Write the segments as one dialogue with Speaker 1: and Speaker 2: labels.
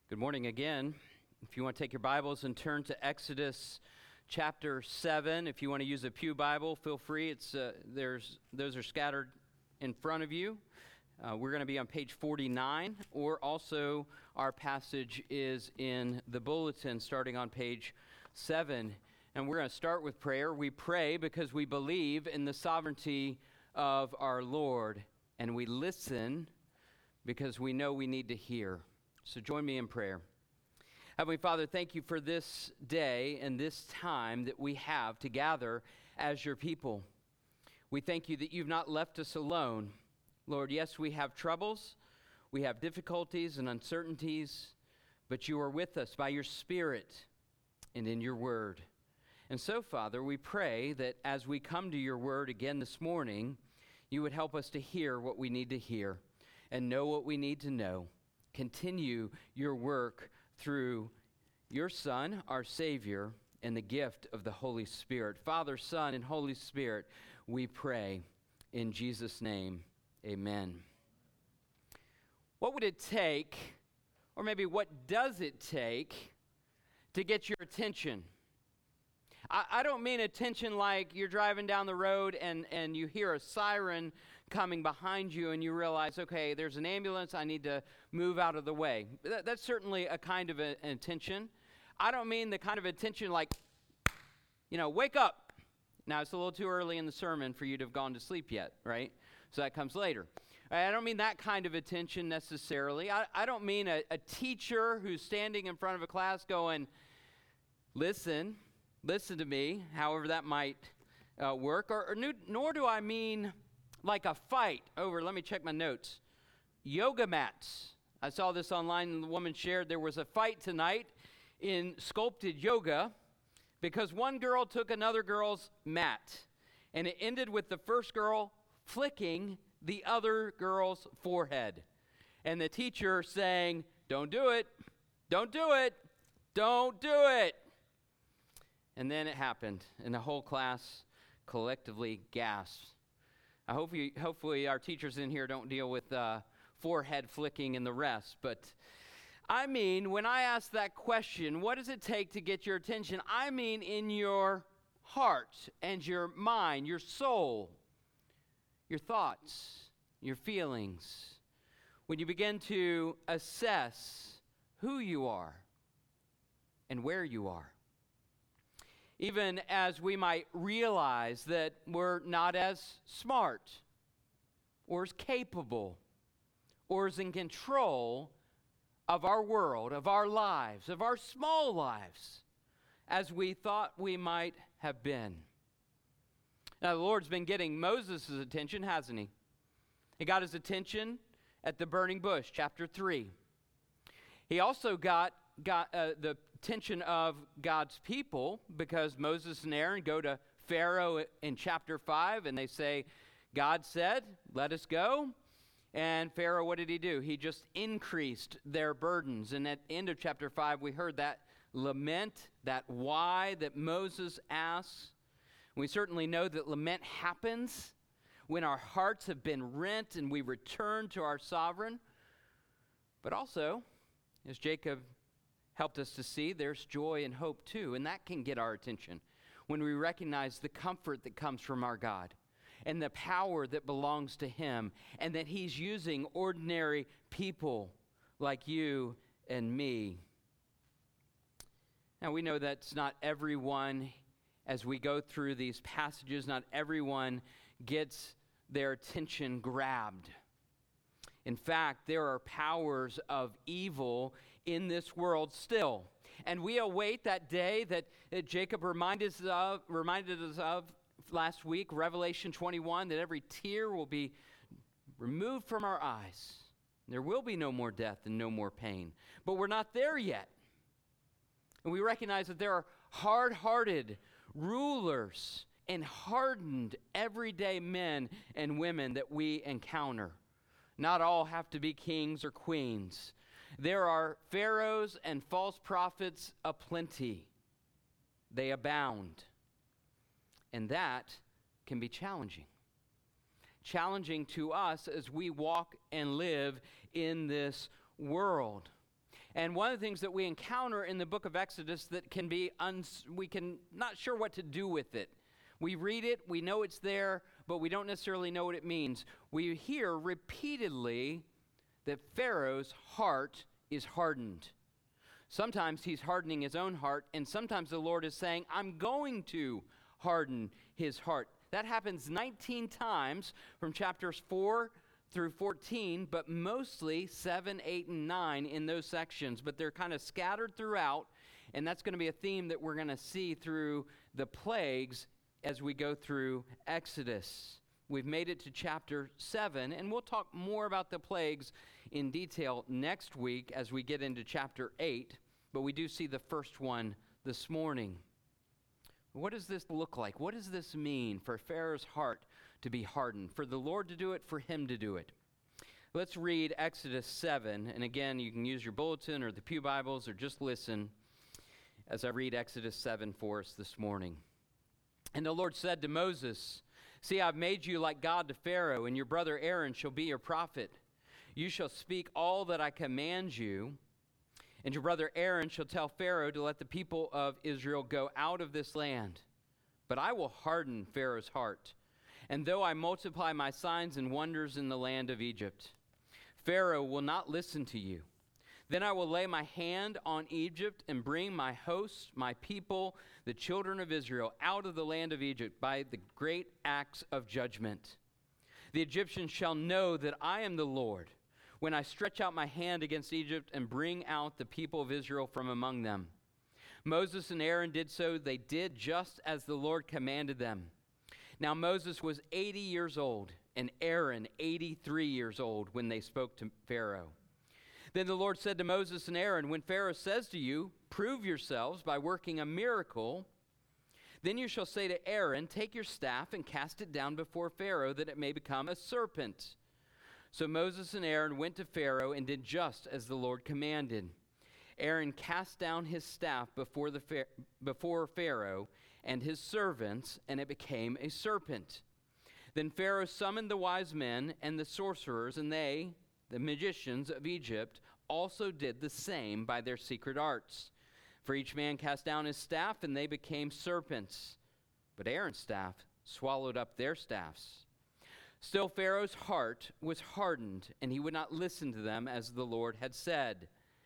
Speaker 1: Good morning again. If you want to take your Bibles and turn to Exodus chapter 7, if you want to use a pew Bible, feel free. Those are scattered in front of you. We're going to be on page 49, or also our passage is in the bulletin starting on page 7. And we're going to start with prayer. We pray because we believe in the sovereignty of our Lord, and we listen because we know we need to hear. So join me in prayer. Heavenly Father, thank you for this day and this time that we have to gather as your people. We thank you that you've not left us alone. Lord, yes, we have troubles, we have difficulties and uncertainties, but you are with us by your Spirit and in your word. And so, Father, we pray that as we come to your word again this morning, you would help us to hear what we need to hear and know what we need to know. Continue your work through your Son, our Savior, and the gift of the Holy Spirit. Father, Son, and Holy Spirit, we pray in Jesus' name, amen. What would it take, or maybe what does it take, to get your attention? I don't mean attention like you're driving down the road and you hear a siren coming behind you and you realize, okay, there's an ambulance, I need to move out of the way. That's certainly a kind of an attention. I don't mean the kind of attention like, wake up. Now, it's a little too early in the sermon for you to have gone to sleep yet, right? So that comes later. I don't mean that kind of attention necessarily. I don't mean a teacher who's standing in front of a class going, listen to me, however that might work. Nor do I mean like a fight over, let me check my notes, yoga mats. I saw this online and the woman shared there was a fight tonight in sculpted yoga because one girl took another girl's mat and it ended with the first girl flicking the other girl's forehead. And the teacher saying, don't do it, don't do it, don't do it. And then it happened, and the whole class collectively gasped. Hopefully our teachers in here don't deal with forehead flicking and the rest. But I mean, when I ask that question, what does it take to get your attention? I mean in your heart and your mind, your soul, your thoughts, your feelings. When you begin to assess who you are and where you are. Even as we might realize that we're not as smart or as capable or as in control of our world, of our lives, of our small lives as we thought we might have been. Now, the Lord's been getting Moses' attention, hasn't he? He got his attention at the burning bush, chapter 3. He also got the attention of God's people because Moses and Aaron go to Pharaoh in chapter 5 and they say, God said, let us go. And Pharaoh, what did he do? He just increased their burdens. And at the end of chapter 5, we heard that lament, that why that Moses asks. We certainly know that lament happens when our hearts have been rent and we return to our sovereign. But also, as Jacob helped us to see, there's joy and hope too, and that can get our attention when we recognize the comfort that comes from our God and the power that belongs to him and that he's using ordinary people like you and me. Now, we know that's not everyone, as we go through these passages, not everyone gets their attention grabbed. In fact, there are powers of evil in this world still. And we await that day that Jacob reminded us of last week, Revelation 21, that every tear will be removed from our eyes. There will be no more death and no more pain. But we're not there yet. And we recognize that there are hard-hearted rulers and hardened everyday men and women that we encounter. Not all have to be kings or queens. There are pharaohs and false prophets aplenty. They abound. And that can be challenging. Challenging to us as we walk and live in this world. And one of the things that we encounter in the book of Exodus that can be, we can not sure what to do with it. We read it, we know it's there, but we don't necessarily know what it means. We hear repeatedly that Pharaoh's heart is hardened. Sometimes he's hardening his own heart, and sometimes the Lord is saying, I'm going to harden his heart. That happens 19 times from chapters 4 through 14, but mostly 7, 8, and 9 in those sections. But they're kind of scattered throughout, and that's going to be a theme that we're going to see through the plagues as we go through Exodus. We've made it to chapter 7, and we'll talk more about the plagues in detail next week as we get into chapter 8, but we do see the first one this morning. What does this look like? What does this mean for Pharaoh's heart to be hardened, for the Lord to do it, for him to do it? Let's read Exodus 7, and again, you can use your bulletin or the Pew Bibles or just listen as I read Exodus 7 for us this morning. And the Lord said to Moses, See, I've made you like God to Pharaoh, and your brother Aaron shall be your prophet. You shall speak all that I command you, and your brother Aaron shall tell Pharaoh to let the people of Israel go out of this land. But I will harden Pharaoh's heart, and though I multiply my signs and wonders in the land of Egypt, Pharaoh will not listen to you. Then I will lay my hand on Egypt and bring my hosts, my people, the children of Israel, out of the land of Egypt by the great acts of judgment. The Egyptians shall know that I am the Lord when I stretch out my hand against Egypt and bring out the people of Israel from among them. Moses and Aaron did so. They did just as the Lord commanded them. Now Moses was 80 years old, and Aaron 83 years old when they spoke to Pharaoh. Then the Lord said to Moses and Aaron, When Pharaoh says to you, Prove yourselves by working a miracle, then you shall say to Aaron, Take your staff and cast it down before Pharaoh, that it may become a serpent. So Moses and Aaron went to Pharaoh and did just as the Lord commanded. Aaron cast down his staff before Pharaoh and his servants, and it became a serpent. Then Pharaoh summoned the wise men and the sorcerers, and they, the magicians of Egypt, also did the same by their secret arts. For each man cast down his staff, and they became serpents. But Aaron's staff swallowed up their staffs. Still Pharaoh's heart was hardened, and he would not listen to them as the Lord had said.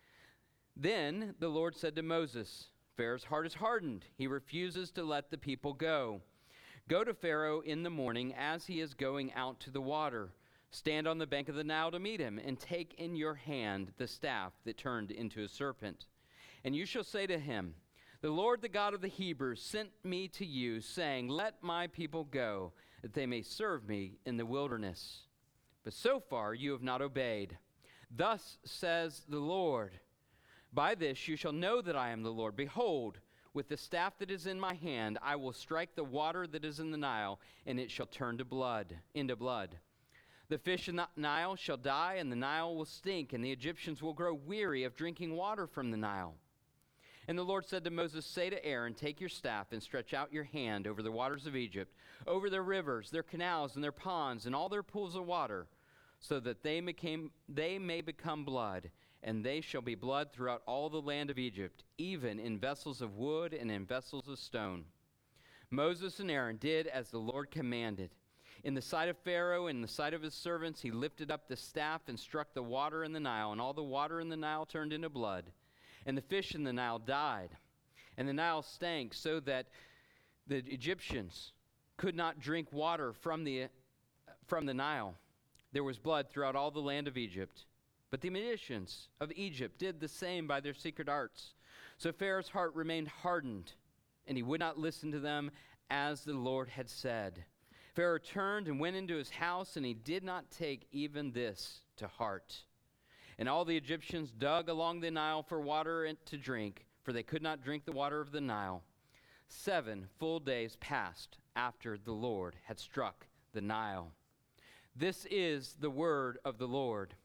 Speaker 1: Then the Lord said to Moses, Pharaoh's heart is hardened. He refuses to let the people go. Go to Pharaoh in the morning as he is going out to the water. Stand on the bank of the Nile to meet him, and take in your hand the staff that turned into a serpent. And you shall say to him, The Lord, the God of the Hebrews, sent me to you, saying, Let my people go, that they may serve me in the wilderness. But so far you have not obeyed. Thus says the Lord, By this you shall know that I am the Lord. Behold, with the staff that is in my hand, I will strike the water that is in the Nile, and it shall turn into blood. The fish in the Nile shall die, and the Nile will stink, and the Egyptians will grow weary of drinking water from the Nile. And the Lord said to Moses, Say to Aaron, Take your staff and stretch out your hand over the waters of Egypt, over their rivers, their canals, and their ponds, and all their pools of water, so that they may become blood, and they shall be blood throughout all the land of Egypt, even in vessels of wood and in vessels of stone. Moses and Aaron did as the Lord commanded. In the sight of Pharaoh and in the sight of his servants, he lifted up the staff and struck the water in the Nile, and all the water in the Nile turned into blood. And the fish in the Nile died, and the Nile stank, so that the Egyptians could not drink water from the Nile. There was blood throughout all the land of Egypt. But the magicians of Egypt did the same by their secret arts. So Pharaoh's heart remained hardened, and he would not listen to them as the Lord had said. Pharaoh turned and went into his house, and he did not take even this to heart. And all the Egyptians dug along the Nile for water to drink, for they could not drink the water of the Nile. 7 full days passed after the Lord had struck the Nile. This is the word of the Lord.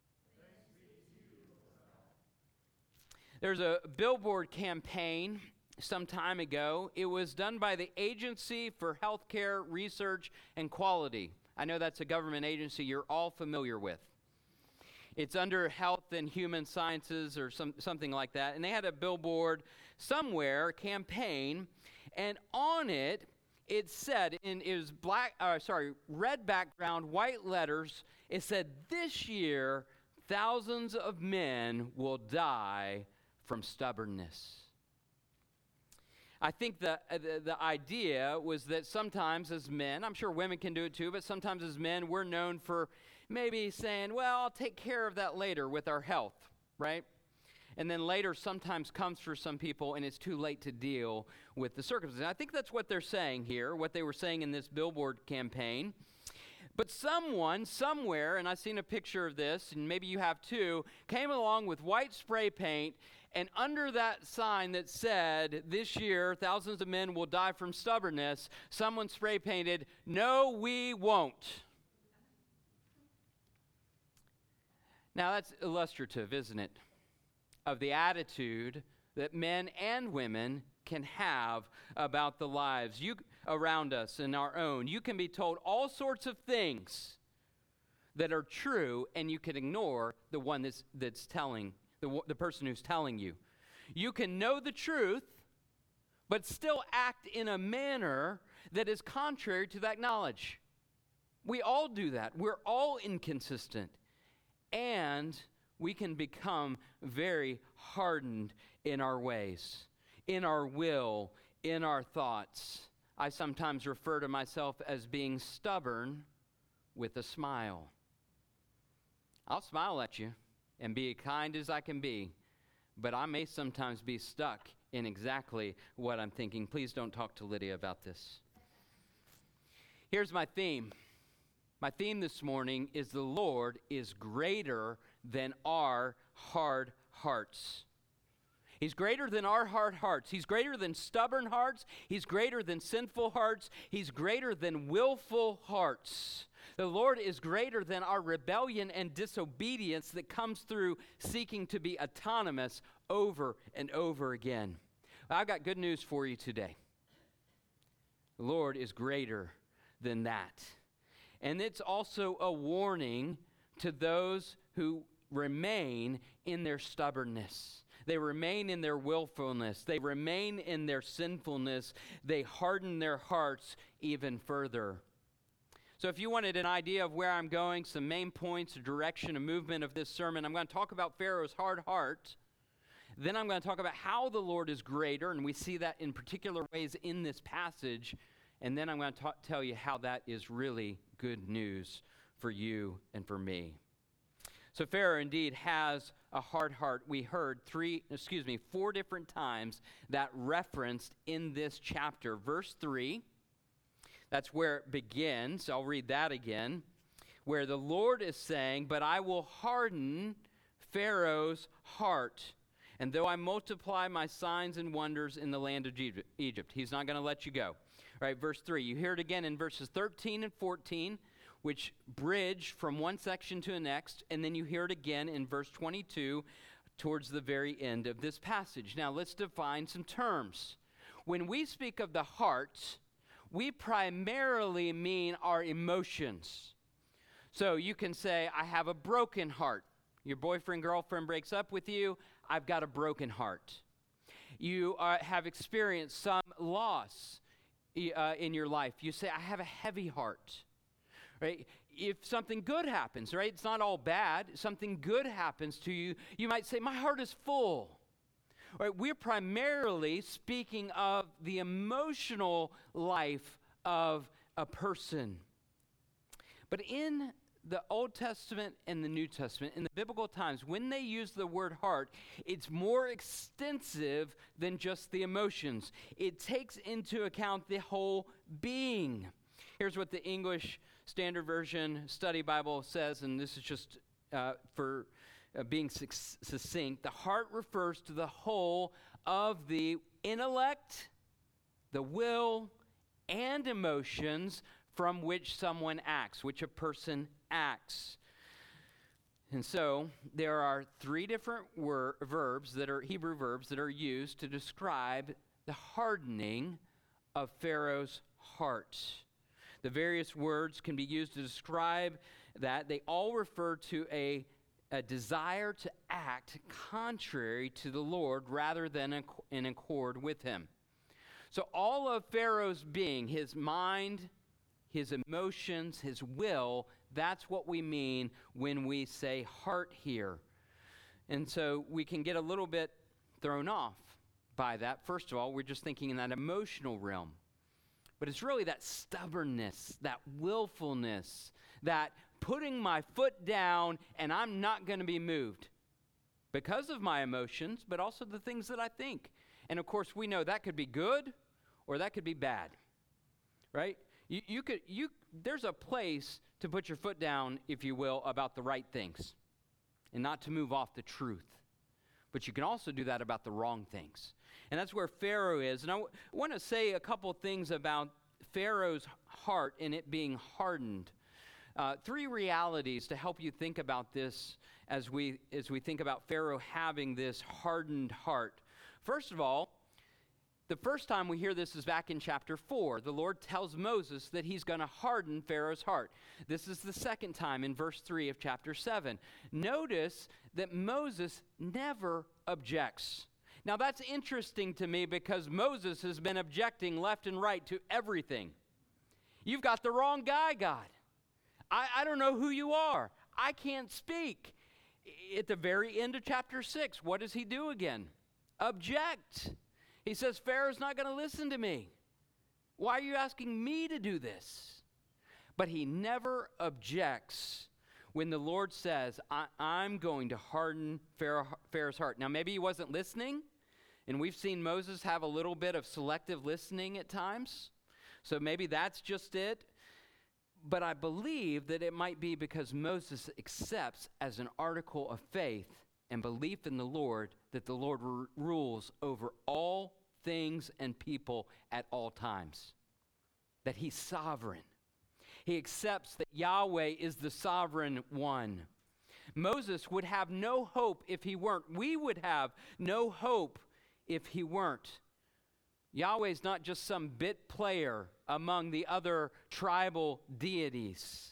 Speaker 1: There's a billboard campaign some time ago. It was done by the Agency for Healthcare Research and Quality. I know that's a government agency you're all familiar with. It's under Health Health and Human Sciences or something like that. And they had a billboard somewhere, campaign, and on it, it said, it was red background, white letters, it said, "This year, thousands of men will die from stubbornness." I think the idea was that sometimes as men, I'm sure women can do it too, but sometimes as men, we're known for maybe saying, well, I'll take care of that later with our health, right? And then later sometimes comes for some people and it's too late to deal with the circumstances. I think that's what they're saying here, what they were saying in this billboard campaign. But someone, somewhere, and I've seen a picture of this, and maybe you have too, came along with white spray paint, and under that sign that said, "This year, thousands of men will die from stubbornness," someone spray painted, "No, we won't." Now that's illustrative, isn't it, of the attitude that men and women can have about the lives around us and our own. You can be told all sorts of things that are true, and you can ignore the one that's telling, the person who's telling you. You can know the truth, but still act in a manner that is contrary to that knowledge. We all do that. We're all inconsistent. And we can become very hardened in our ways, in our will, in our thoughts. I sometimes refer to myself as being stubborn with a smile. I'll smile at you and be as kind as I can be, but I may sometimes be stuck in exactly what I'm thinking. Please don't talk to Lydia about this. Here's my theme. My theme this morning is the Lord is greater than our hard hearts. He's greater than our hard hearts. He's greater than stubborn hearts. He's greater than sinful hearts. He's greater than willful hearts. The Lord is greater than our rebellion and disobedience that comes through seeking to be autonomous over and over again. I've got good news for you today. The Lord is greater than that. And it's also a warning to those who remain in their stubbornness. They remain in their willfulness. They remain in their sinfulness. They harden their hearts even further. So if you wanted an idea of where I'm going, some main points, a direction, a movement of this sermon, I'm going to talk about Pharaoh's hard heart. Then I'm going to talk about how the Lord is greater, and we see that in particular ways in this passage. And then I'm going to tell you how that is really good news for you and for me. So Pharaoh indeed has a hard heart. We heard 4 different times that referenced in this chapter. Verse 3, that's where it begins. I'll read that again. Where the Lord is saying, "But I will harden Pharaoh's heart. And though I multiply my signs and wonders in the land of Egypt," he's not going to let you go. Right, verse 3. You hear it again in verses 13 and 14, which bridge from one section to the next, and then you hear it again in verse 22 towards the very end of this passage. Now, let's define some terms. When we speak of the heart, we primarily mean our emotions. So you can say, "I have a broken heart." Your boyfriend, girlfriend breaks up with you, "I've got a broken heart." You have experienced some loss in your life. You say, "I have a heavy heart." Right? If something good happens, right? It's not all bad. Something good happens to you, you might say, "My heart is full." Right? We're primarily speaking of the emotional life of a person. But in the Old Testament and the New Testament, in the biblical times, when they use the word heart, it's more extensive than just the emotions. It takes into account the whole being. Here's what the English Standard Version Study Bible says, and this is just for being succinct. The heart refers to the whole of the intellect, the will, and emotions from which someone acts, which a person acts. And so there are 3 different verbs that are Hebrew verbs that are used to describe the hardening of Pharaoh's heart. The various words can be used to describe that. They all refer to a a desire to act contrary to the Lord rather than in accord with him. So all of Pharaoh's being, his mind, his emotions, his will, that's what we mean when we say heart here. And so we can get a little bit thrown off by that. First of all, we're just thinking in that emotional realm. But it's really that stubbornness, that willfulness, that putting my foot down and I'm not going to be moved because of my emotions, but also the things that I think. And of course, we know that could be good or that could be bad, right? There's a place to put your foot down, if you will, about the right things and not to move off the truth. But you can also do that about the wrong things. And that's where Pharaoh is. And I want to say a couple things about Pharaoh's heart and it being hardened. Three realities to help you think about this as we think about Pharaoh having this hardened heart. First of all, the first time we hear this is back in chapter 4. The Lord tells Moses that he's going to harden Pharaoh's heart. This is the second time in verse 3 of chapter 7. Notice that Moses never objects. Now that's interesting to me because Moses has been objecting left and right to everything. You've got the wrong guy, God. I don't know who you are. I can't speak. At the very end of chapter 6, what does he do again? Object. He says, Pharaoh's not going to listen to me. Why are you asking me to do this? But he never objects when the Lord says, I'm going to harden Pharaoh's heart. Now, maybe he wasn't listening, and we've seen Moses have a little bit of selective listening at times. So maybe that's just it. But I believe that it might be because Moses accepts as an article of faith and belief in the Lord that the Lord rules over all things and people at all times, that he's sovereign. He accepts that Yahweh is the sovereign one. Moses would have no hope if he weren't. We would have no hope if he weren't. Yahweh's not just some bit player among the other tribal deities.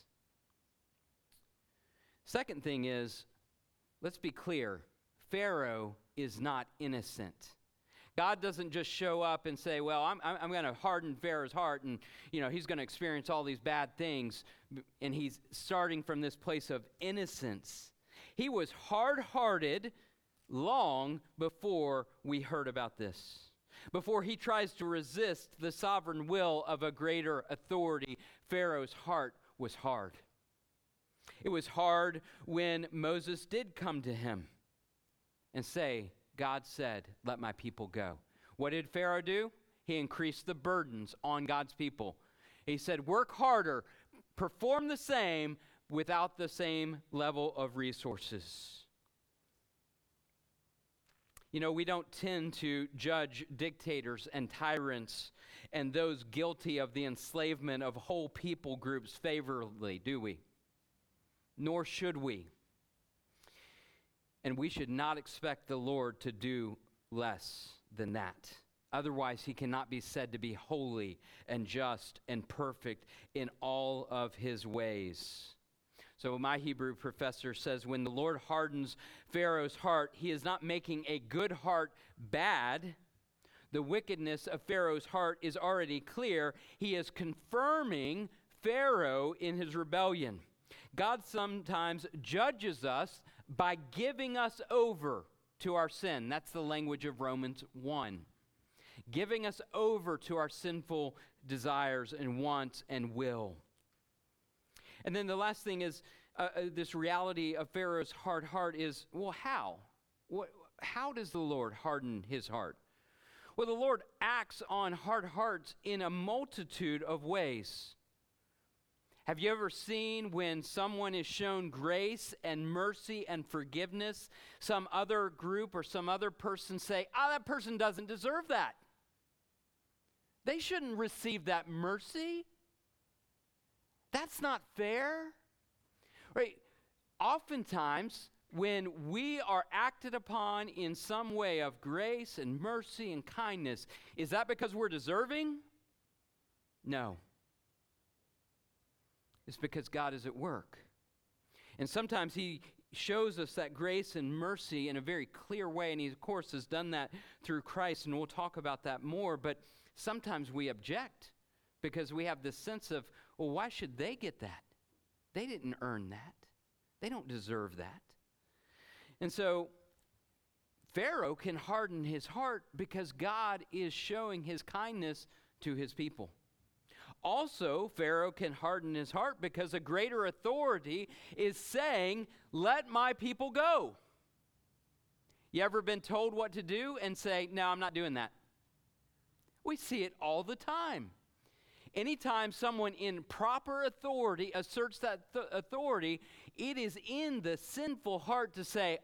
Speaker 1: Second thing is, let's be clear, Pharaoh is not innocent. God doesn't just show up and say, well, I'm going to harden Pharaoh's heart and, he's going to experience all these bad things. And he's starting from this place of innocence. He was hard-hearted long before we heard about this. Before he tries to resist the sovereign will of a greater authority, Pharaoh's heart was hard. It was hard when Moses did come to him and say, God said, let my people go. What did Pharaoh do? He increased the burdens on God's people. He said, work harder, perform the same without the same level of resources. We don't tend to judge dictators and tyrants and those guilty of the enslavement of whole people groups favorably, do we? Nor should we. And we should not expect the Lord to do less than that. Otherwise, he cannot be said to be holy and just and perfect in all of his ways. So my Hebrew professor says, when the Lord hardens Pharaoh's heart, he is not making a good heart bad. The wickedness of Pharaoh's heart is already clear. He is confirming Pharaoh in his rebellion. God sometimes judges us by giving us over to our sin. That's the language of Romans 1. Giving us over to our sinful desires and wants and will. And then the last thing is this reality of Pharaoh's hard heart is, well, how? How does the Lord harden his heart? Well, the Lord acts on hard hearts in a multitude of ways. Have you ever seen when someone is shown grace and mercy and forgiveness, some other group or some other person say, that person doesn't deserve that. They shouldn't receive that mercy. That's not fair. Right? Oftentimes, when we are acted upon in some way of grace and mercy and kindness, is that because we're deserving? No. It's because God is at work. And sometimes he shows us that grace and mercy in a very clear way, and he, of course, has done that through Christ, and we'll talk about that more, but sometimes we object because we have this sense of, well, why should they get that? They didn't earn that. They don't deserve that. And so Pharaoh can harden his heart because God is showing his kindness to his people. Also, Pharaoh can harden his heart because a greater authority is saying, let my people go. You ever been told what to do and say, no, I'm not doing that? We see it all the time. Anytime someone in proper authority asserts that authority, it is in the sinful heart to say,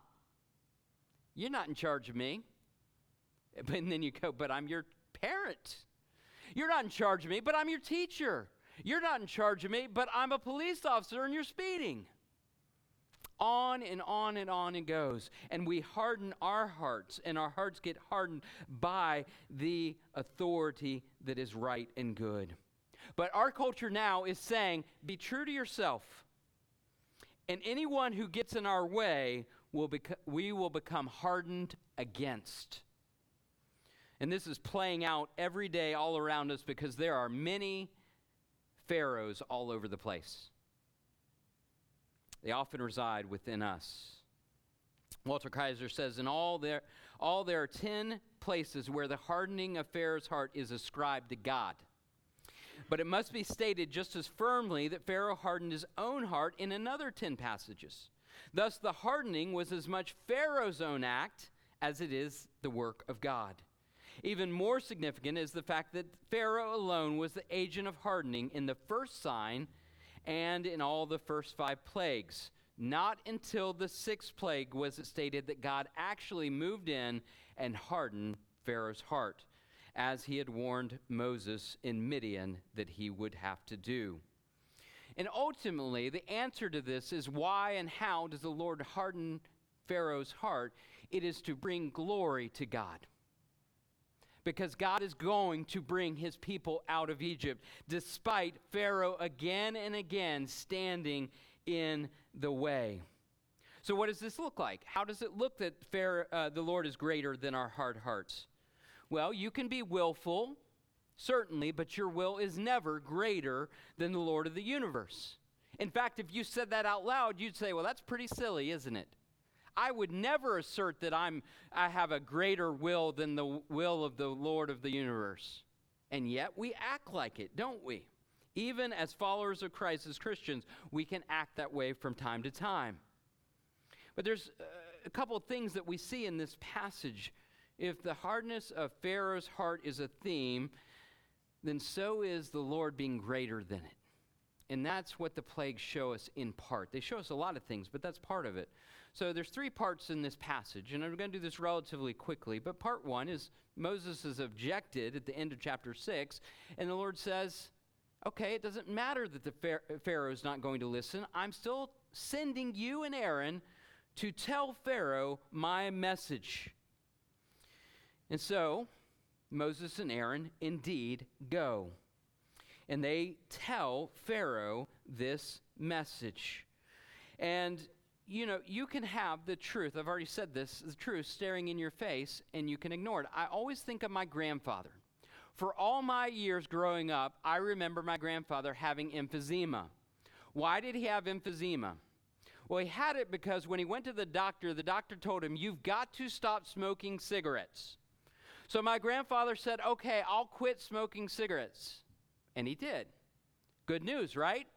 Speaker 1: you're not in charge of me. And then you go, but I'm your parent. You're not in charge of me, but I'm your teacher. You're not in charge of me, but I'm a police officer and you're speeding. On and on and on it goes. And we harden our hearts, and our hearts get hardened by the authority that is right and good. But our culture now is saying, be true to yourself. And anyone who gets in our way, we will become hardened against. And this is playing out every day all around us because there are many pharaohs all over the place. They often reside within us. Walter Kaiser says, in all there are 10 places where the hardening of Pharaoh's heart is ascribed to God. But it must be stated just as firmly that Pharaoh hardened his own heart in another 10 passages. Thus, the hardening was as much Pharaoh's own act as it is the work of God. Even more significant is the fact that Pharaoh alone was the agent of hardening in the first sign and in all the first 5 plagues. Not until the 6th plague was it stated that God actually moved in and hardened Pharaoh's heart, as he had warned Moses in Midian that he would have to do. And ultimately, the answer to this is why and how does the Lord harden Pharaoh's heart? It is to bring glory to God. Because God is going to bring his people out of Egypt, despite Pharaoh again and again standing in the way. So what does this look like? How does it look that the Lord is greater than our hard hearts? Well, you can be willful, certainly, but your will is never greater than the Lord of the universe. In fact, if you said that out loud, you'd say, well, that's pretty silly, isn't it? I would never assert that I have a greater will than the will of the Lord of the universe. And yet we act like it, don't we? Even as followers of Christ, as Christians, we can act that way from time to time. But there's a couple of things that we see in this passage. If the hardness of Pharaoh's heart is a theme, then so is the Lord being greater than it. And that's what the plagues show us in part. They show us a lot of things, but that's part of it. So there's 3 parts in this passage, and I'm going to do this relatively quickly. But part 1 is Moses has objected at the end of chapter 6, and the Lord says, okay, it doesn't matter that the Pharaoh's not going to listen. I'm still sending you and Aaron to tell Pharaoh my message. And so Moses and Aaron indeed go. And they tell Pharaoh this message. And, you can have the truth. I've already said this, the truth staring in your face, and you can ignore it. I always think of my grandfather. For all my years growing up, I remember my grandfather having emphysema. Why did he have emphysema? Well, he had it because when he went to the doctor told him, you've got to stop smoking cigarettes. So my grandfather said, okay, I'll quit smoking cigarettes. And he did. Good news, right?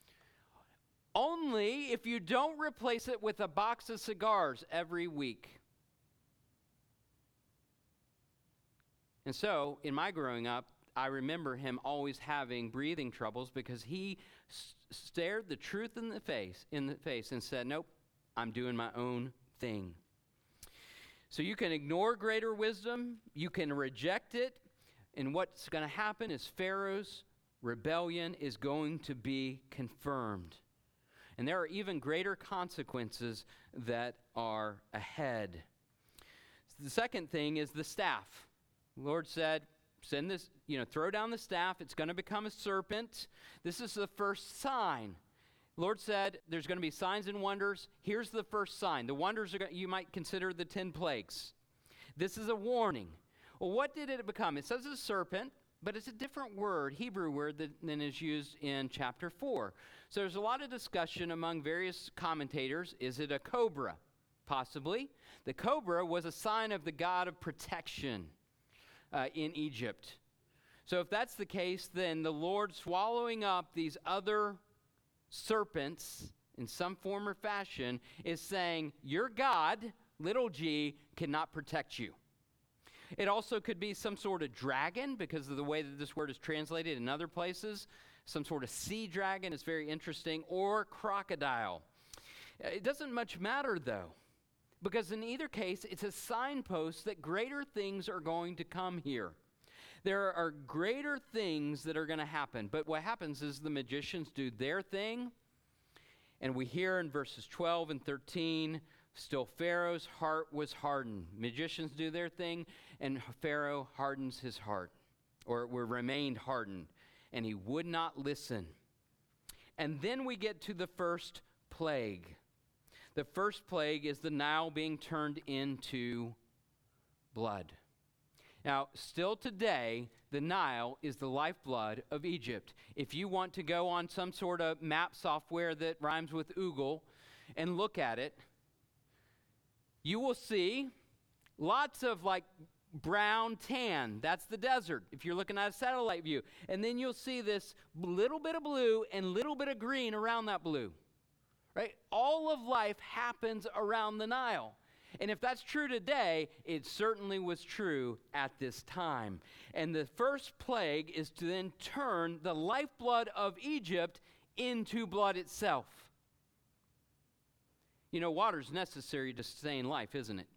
Speaker 1: Only if you don't replace it with a box of cigars every week. And so, in my growing up, I remember him always having breathing troubles because he stared the truth in the face and said, nope, I'm doing my own thing. So you can ignore greater wisdom, you can reject it, and what's going to happen is Pharaoh's rebellion is going to be confirmed. And there are even greater consequences that are ahead. The second thing is the staff. The Lord said, send this, throw down the staff. It's going to become a serpent. This is the first sign. Lord said there's going to be signs and wonders. Here's the first sign. The wonders you might consider the 10 plagues. This is a warning. Well, what did it become? It says a serpent, but it's a different word, Hebrew word, than is used in chapter 4. So there's a lot of discussion among various commentators. Is it a cobra? Possibly. The cobra was a sign of the God of protection in Egypt. So if that's the case, then the Lord swallowing up these other serpents in some form or fashion is saying, your God, little g, cannot protect you. It also could be some sort of dragon, because of the way that this word is translated in other places. Some sort of sea dragon is very interesting, or crocodile. It doesn't much matter, though, because in either case, it's a signpost that greater things are going to come here. There are greater things that are going to happen. But what happens is the magicians do their thing, and we hear in verses 12 and 13, still Pharaoh's heart was hardened. Magicians do their thing, and Pharaoh hardens his heart, or remained hardened, and he would not listen. And then we get to the first plague. The first plague is the Nile being turned into blood. Now, still today, the Nile is the lifeblood of Egypt. If you want to go on some sort of map software that rhymes with Oogle and look at it, you will see lots of like brown tan. That's the desert if you're looking at a satellite view. And then you'll see this little bit of blue and little bit of green around that blue. Right? All of life happens around the Nile. And if that's true today, it certainly was true at this time. And the first plague is to then turn the lifeblood of Egypt into blood itself. You know, water's necessary to sustain life, isn't it?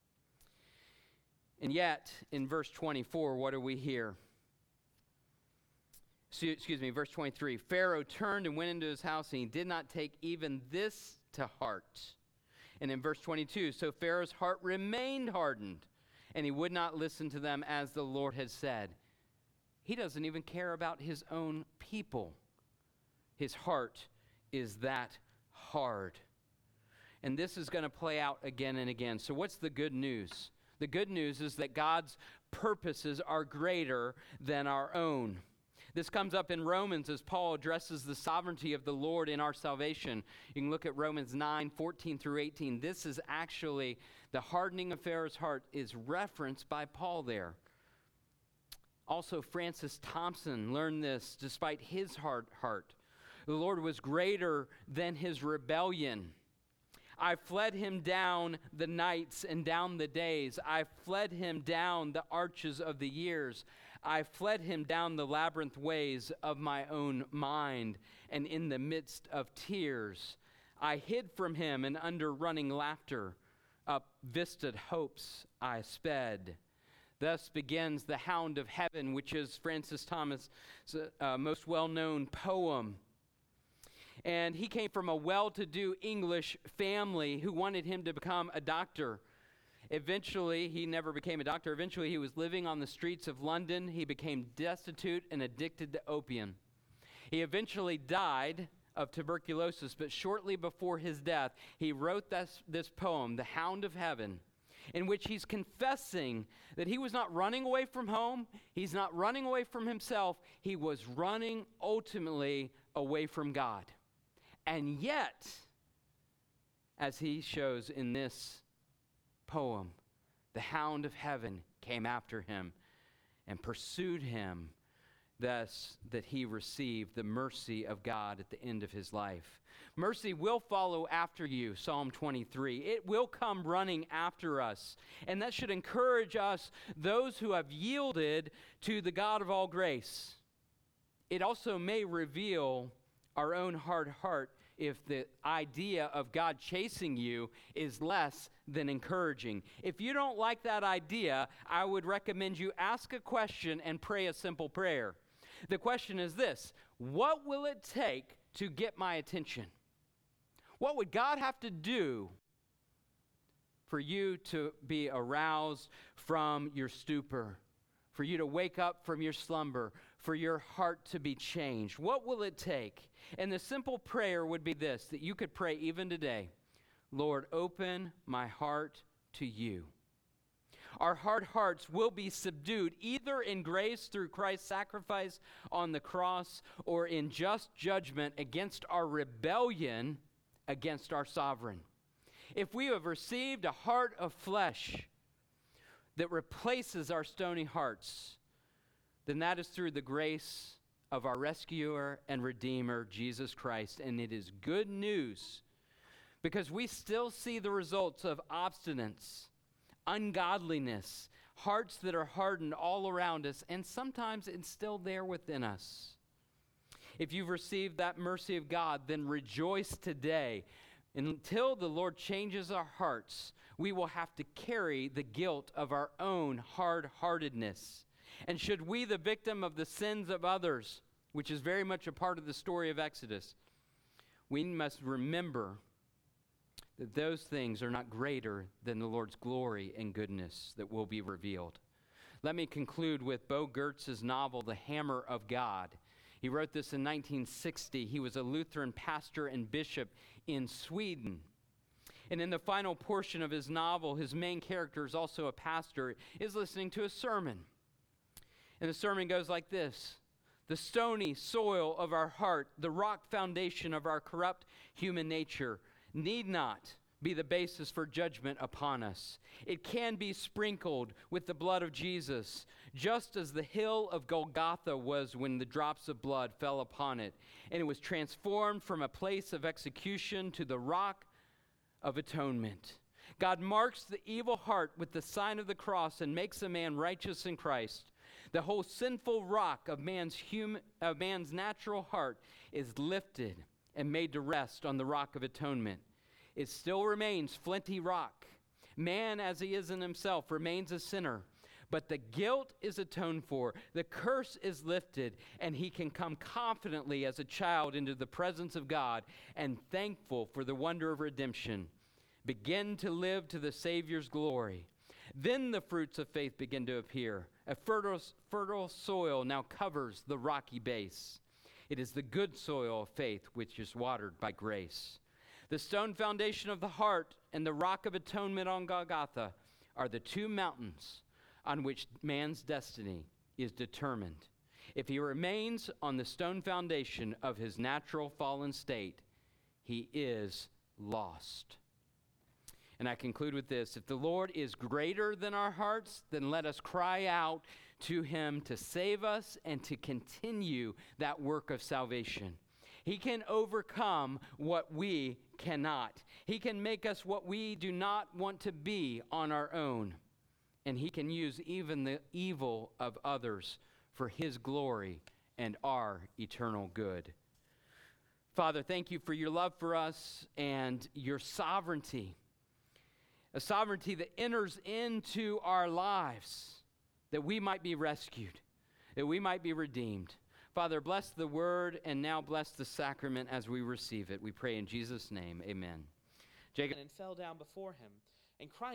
Speaker 1: And yet, in verse 24, what do we hear? Verse 23. Pharaoh turned and went into his house, and he did not take even this to heart. And in verse 22, so Pharaoh's heart remained hardened, and he would not listen to them as the Lord had said. He doesn't even care about his own people. His heart is that hard. And this is going to play out again and again. So what's the good news? The good news is that God's purposes are greater than our own. This comes up in Romans as Paul addresses the sovereignty of the Lord in our salvation. You can look at Romans 9, 14 through 18. This is actually, the hardening of Pharaoh's heart is referenced by Paul there. Also, Francis Thompson learned this despite his hard heart. The Lord was greater than his rebellion. I fled him down the nights and down the days. I fled him down the arches of the years. I fled him down the labyrinth ways of my own mind, and in the midst of tears, I hid from him, and under running laughter, up vistaed hopes I sped. Thus begins The Hound of Heaven, which is Francis Thomas' most well-known poem. And he came from a well-to-do English family who wanted him to become a doctor. Eventually, he never became a doctor. Eventually, he was living on the streets of London. He became destitute and addicted to opium. He eventually died of tuberculosis, but shortly before his death, he wrote this poem, The Hound of Heaven, in which he's confessing that he was not running away from home. He's not running away from himself. He was running ultimately away from God. And yet, as he shows in this poem, the Hound of Heaven came after him and pursued him, thus that he received the mercy of God at the end of his life. Mercy will follow after you, Psalm 23. It will come running after us. And that should encourage us, those who have yielded to the God of all grace. It also may reveal our own hard heart if the idea of God chasing you is less than encouraging. If you don't like that idea, I would recommend you ask a question and pray a simple prayer. The question is this: what will it take to get my attention? What would God have to do for you to be aroused from your stupor, for you to wake up from your slumber, for your heart to be changed? What will it take? And the simple prayer would be this, that you could pray even today. Lord, open my heart to you. Our hard hearts will be subdued either in grace through Christ's sacrifice on the cross or in just judgment against our rebellion against our sovereign. If we have received a heart of flesh that replaces our stony hearts, then that is through the grace of our rescuer and redeemer, Jesus Christ. And it is good news because we still see the results of obstinance, ungodliness, hearts that are hardened all around us, and sometimes it's still there within us. If you've received that mercy of God, then rejoice today. Until the Lord changes our hearts, we will have to carry the guilt of our own hard-heartedness. And should we, the victim of the sins of others, which is very much a part of the story of Exodus, we must remember that those things are not greater than the Lord's glory and goodness that will be revealed. Let me conclude with Bo Gertz's novel, The Hammer of God. He wrote this in 1960. He was a Lutheran pastor and bishop in Sweden. And in the final portion of his novel, his main character is also a pastor, is listening to a sermon. And the sermon goes like this: the stony soil of our heart, the rock foundation of our corrupt human nature, need not be the basis for judgment upon us. It can be sprinkled with the blood of Jesus, just as the hill of Golgotha was when the drops of blood fell upon it, and it was transformed from a place of execution to the rock of atonement. God marks the evil heart with the sign of the cross and makes a man righteous in Christ. The whole sinful rock of man's natural heart is lifted and made to rest on the rock of atonement. It still remains flinty rock. Man, as he is in himself, remains a sinner. But the guilt is atoned for, the curse is lifted, and he can come confidently as a child into the presence of God and thankful for the wonder of redemption. Begin to live to the Savior's glory. Then the fruits of faith begin to appear. A fertile soil now covers the rocky base. It is the good soil of faith which is watered by grace. The stone foundation of the heart and the rock of atonement on Golgotha are the two mountains on which man's destiny is determined. If he remains on the stone foundation of his natural fallen state, he is lost. And I conclude with this: if the Lord is greater than our hearts, then let us cry out to him to save us and to continue that work of salvation. He can overcome what we cannot. He can make us what we do not want to be on our own. And he can use even the evil of others for his glory and our eternal good. Father, thank you for your love for us and your sovereignty. A sovereignty that enters into our lives, that we might be rescued, that we might be redeemed. Father, bless the word and now bless the sacrament as we receive it. We pray in Jesus' name, amen.
Speaker 2: Jacob and fell down before him and cried